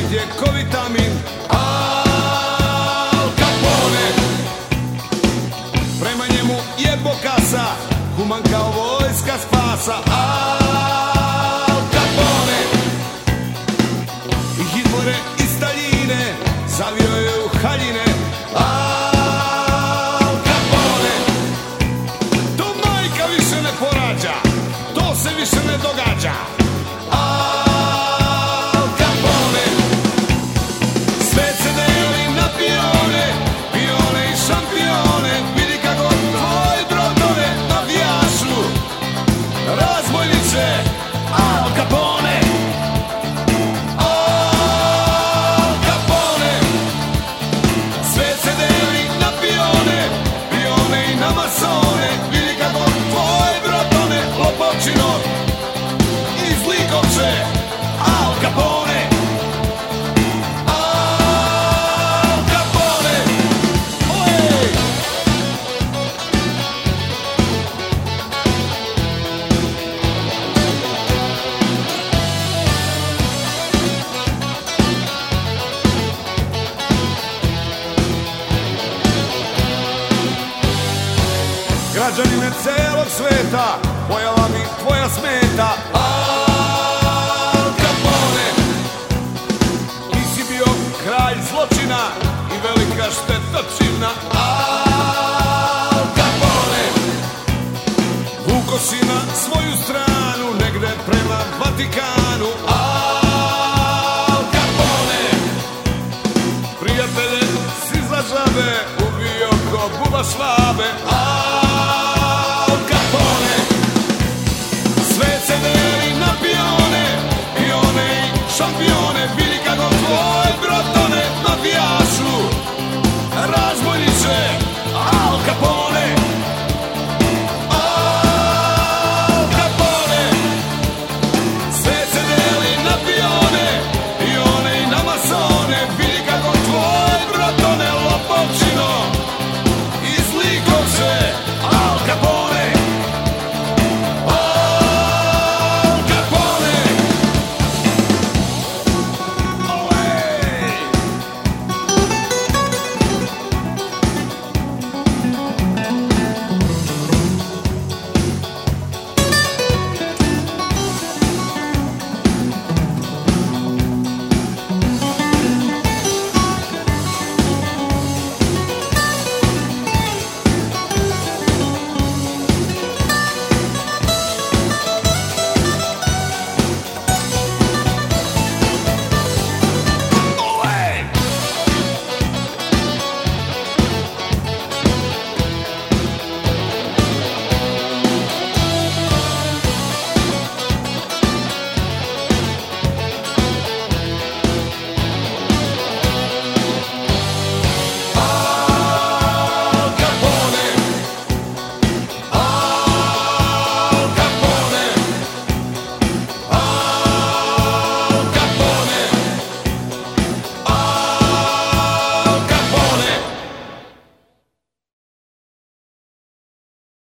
ko vitamin. Al Capone, prema njemu jebo kasa, human kao vojska spasa. Al Capone, i Hitlere i Staljine zavio je u haljine. Al Capone, to majka više ne porađa, to se više ne događa. Al Capone, svet se deli na pione, pione i šampione. Vidi kako tvoje brodove navijašu, razbojniče. Al Capone, Al Capone, svet se deli na pione, pione i na masone. Vidi kako tvoje brodove lopovčino i zlikovče. Al Capone, Al Capone, ojej. Građanine celog sveta, pojava mi tvoja smeta. Al Capone, ti si bio kralj zločina i velika štetočina. Al Capone, vuko si na svoju stranu negde prema Vatikanu. Al Capone, prijatelje si za žabe ubio ko buba švabe.